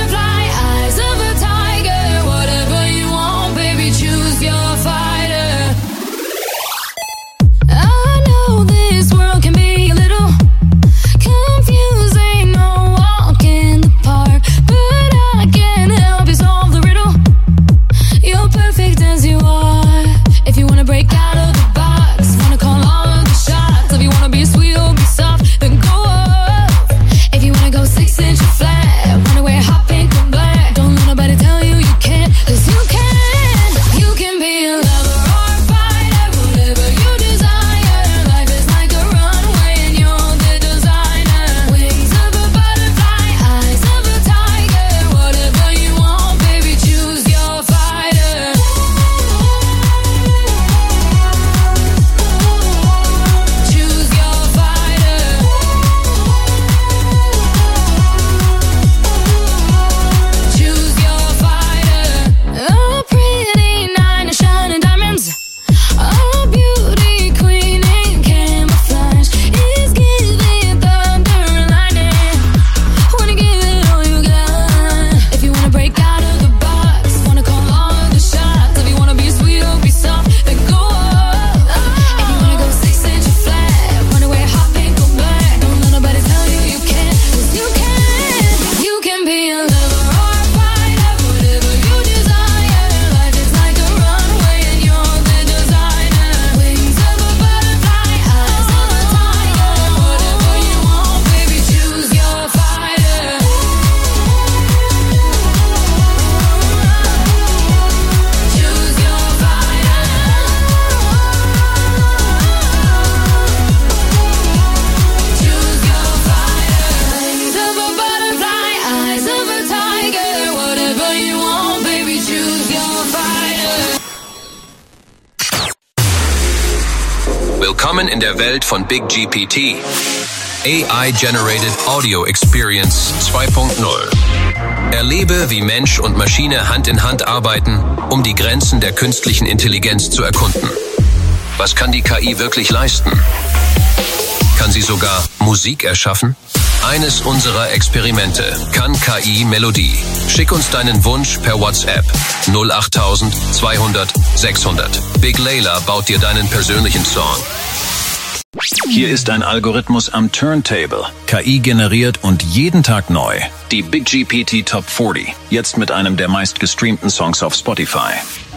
Willkommen in der Welt von Big GPT. AI Generated Audio Experience 2.0. Erlebe, wie Mensch und Maschine Hand in Hand arbeiten, um die Grenzen der künstlichen Intelligenz zu erkunden. Was kann die KI wirklich leisten? Kann sie sogar Musik erschaffen? Eines unserer Experimente. Kann KI Melodie? Schick uns deinen Wunsch per WhatsApp 08000 200 600. Big Layla baut dir deinen persönlichen Song. Hier ist ein Algorithmus am Turntable. KI generiert und jeden Tag neu. Die Big GPT Top 40. Jetzt mit einem der meistgestreamten Songs auf Spotify.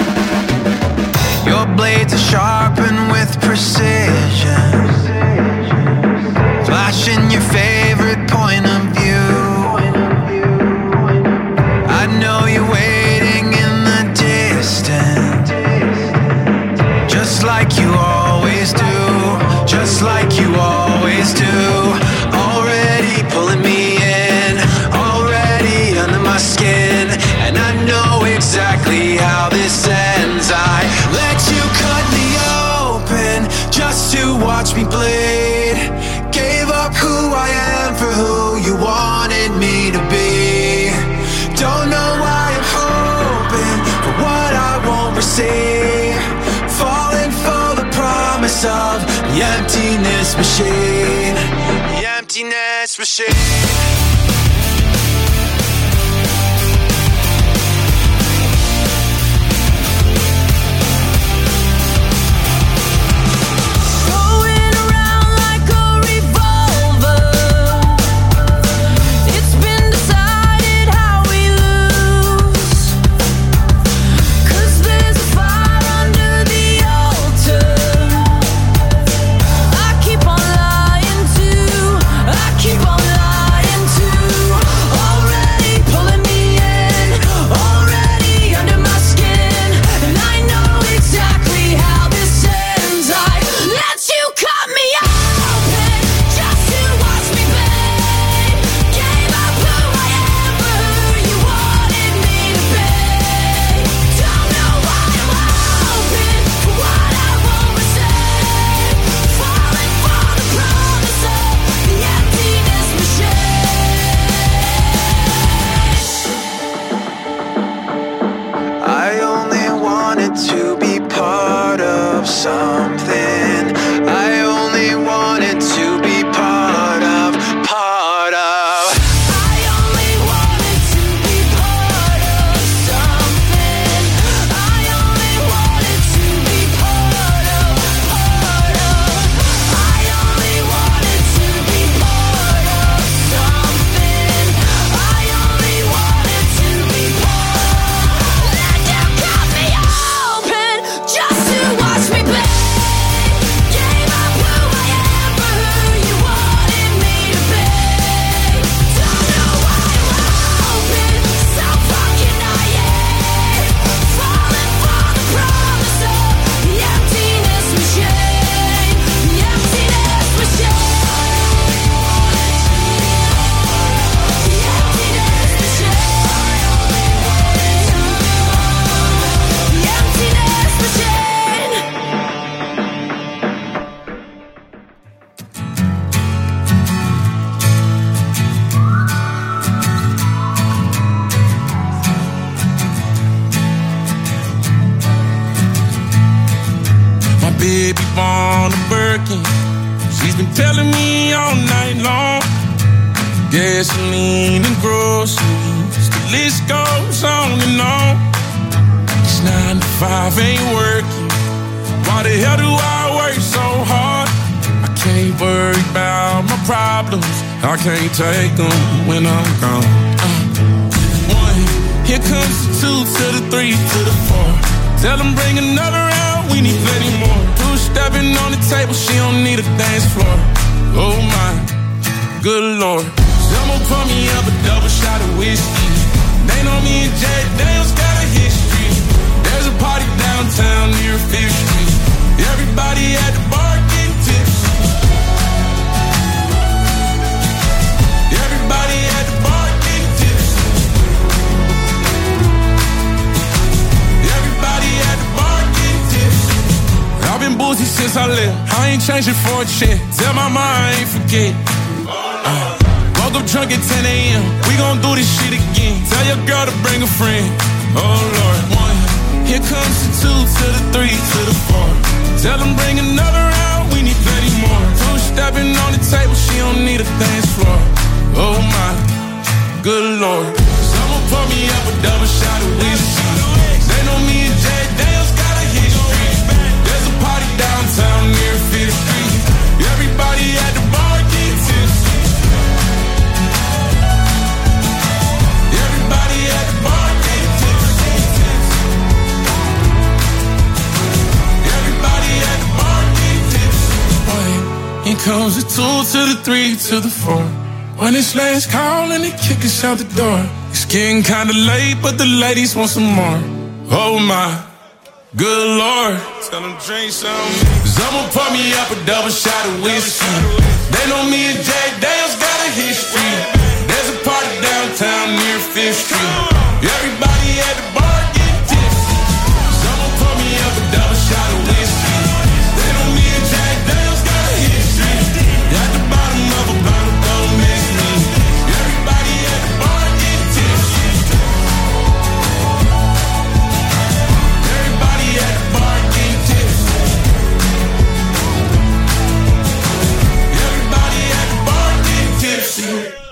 Your blades are sharpened with precision. Flashing your favorite point of view. I know you're waiting in the distance, just like you always do, just like you always do. Already pulling me in, already under my skin, and I know exactly how this ends. I let you cut me open just to watch me bleed. Gave up who I am for who you wanted me to be. Don't know why I'm hoping for what I won't receive. Falling for the promise of the emptiness machine. The emptiness machine. baby born a Birkin. She's been telling me all night long. Gasoline and groceries, the list goes on and on. This 9 to 5 ain't working. Why the hell do I work so hard? I can't worry about my problems. I can't take them when I'm gone. 1, here comes the 2 to the 3 to the 4. Tell them bring another round, we need plenty more. 2 stepping on the table, she don't need a dance floor. Oh my, good Lord. Someone pour me up a double shot of whiskey. They know me and Jay Daniels got a history. There's a party downtown near 5th Street. Everybody at the bar getting tipsy. Everybody at the bar getting tipsy. Everybody at the bar getting tipsy. I've been boozy since since I left. I ain't changing for a check. Tell my mom I ain't forget. Woke up drunk at 10 a.m. We gon' do this shit again. Tell your girl to bring a friend. Oh Lord. 1, here comes the 2 to the 3 to the 4. Tell them bring another round. We need plenty more. 2 stepping on the table. She don't need a dance floor. Oh my, good Lord. Someone pour me up a double shot of whiskey. They know me and Jack Daniels got a history. There's a party downtown near 5th Street. Everybody at the bar get tipsy. Everybody at the bar get tipsy. Everybody at the bar get tipsy. Boy, here comes the 2 to the 3 to the 4. When it's last call and they kick us out the door. It's getting kinda late, but the ladies want some more. Oh my, good Lord. Tell them drink some. Someone pour me up a double shot of whiskey. They know me and Jack Daniels got a history. There's a party downtown near 5th Street. Everybody at the bar get tipsy. Someone pour me up a double shot of whiskey. They know me and Jack Daniels got a history. At the bottom of a bottle, don't miss me. Everybody at the bar get tipsy. Everybody at the bar get tipsy. Everybody at the bar get tipsy.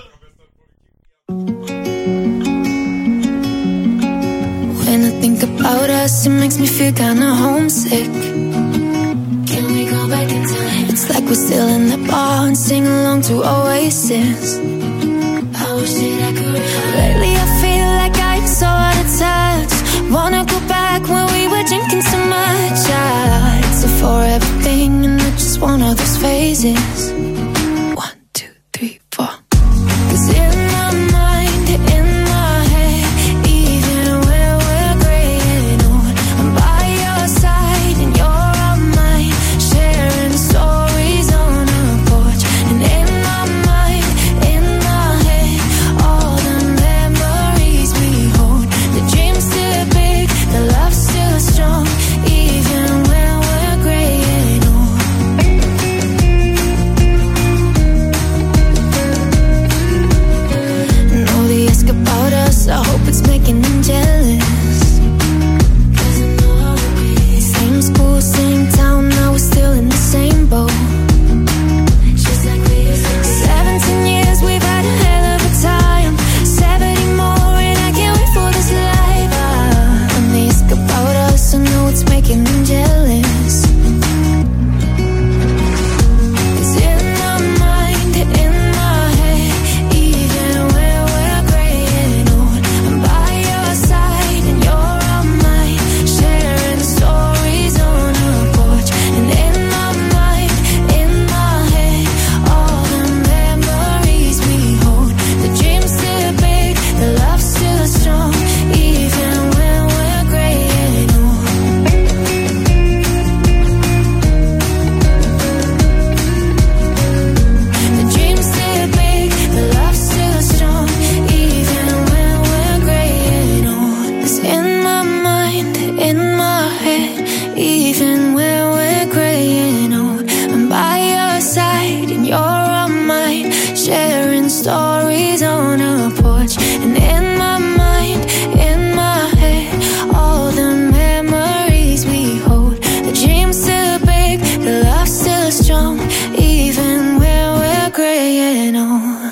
When I think about us, it makes me feel kinda homesick. Can we go back in time? It's like we're still in the bar and sing along to Oasis. I wish that I could. Lately I feel like I'm so out of touch. Wanna go back when we were drinking so much. It's a forever thing and it's just one of those phases. 1, 2, 3, 4. 'Cause in my mind, in my head, even when we're graying old, I'm by your side and you're on mine, sharing stories on a porch. And in my mind, in my head, all the memories we hold. The dream's still big, the love's still strong, even when we're graying old. And all they ask about us, I hope it's making them jealous. 'Cause I know I will be. Same school, same town, now we're still in the same boat. Just like we used to be. 17 years, we've had a hell of a time. 70 more, and I can't wait for this life. When they ask about us, I know it's making them jealous. 'Cause in my mind, in my head, even when we're graying old, I'm by your side and you're on mine, sharing stories on a porch. And in my mind, in my head, all the memories we hold. The dream's still big, the love's still strong, even when we're graying old. The dream's still big, the love's still strong, even when we're graying old. 'Cause in my mind, in my head, even when we're graying old, I'm by your side and you're on mine, sharing stories on a porch. And in my mind, in my head, all the memories we hold. The dream's still big, the love's still strong, even when we're graying old.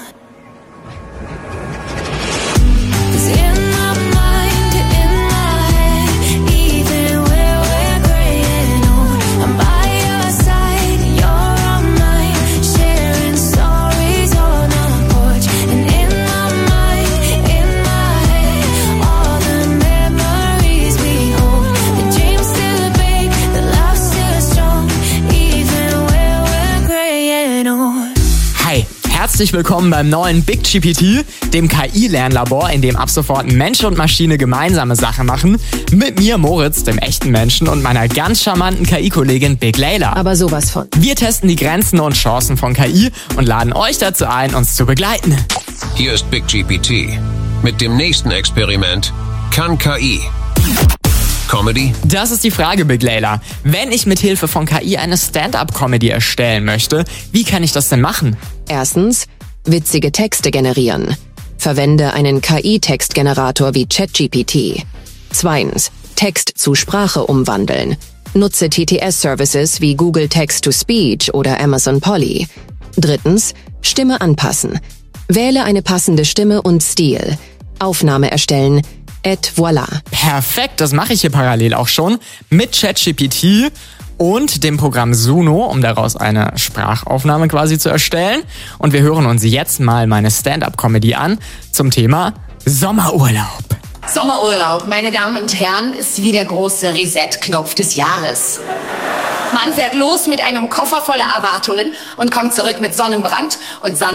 'Cause in my mind, in my head, even when we're graying old, I'm by your side, you're on mine, sharing stories on a porch. And in my mind, in my head, all the memories we hold. The dream's still big, the love's still strong, even when we're graying old. Hi, herzlich willkommen beim neuen Big GPT, dem KI-Lernlabor, in dem ab sofort Mensch und Maschine gemeinsame Sachen machen. Mit mir, Moritz, dem echten Menschen, und meiner ganz charmanten KI-Kollegin Big Layla. Aber sowas von. Wir testen die Grenzen und Chancen von KI und laden euch dazu ein, uns zu begleiten. Hier ist Big GPT. Mit dem nächsten Experiment kann KI Stand-up-Comedy? Das ist die Frage, Big Layla. Wenn ich mit Hilfe von KI eine Stand-up-Comedy erstellen möchte, wie kann ich das denn machen? Erstens, witzige Texte generieren. Verwende einen KI-Textgenerator wie ChatGPT. Zweitens, Text zu Sprache umwandeln. Nutze TTS-Services wie Google Text-to-Speech oder Amazon Polly. Drittens, Stimme anpassen. Wähle eine passende Stimme und Stil. Aufnahme erstellen. Et voilà. Perfekt, das mache ich hier parallel auch schon mit ChatGPT und dem Programm Suno, um daraus eine Sprachaufnahme quasi zu erstellen. Und wir hören uns jetzt mal meine Stand-up-Comedy an zum Thema Sommerurlaub. Sommerurlaub, meine Damen und Herren, ist wie der große Reset-Knopf des Jahres. Man fährt los mit einem Koffer voller Erwartungen und kommt zurück mit Sonnenbrand und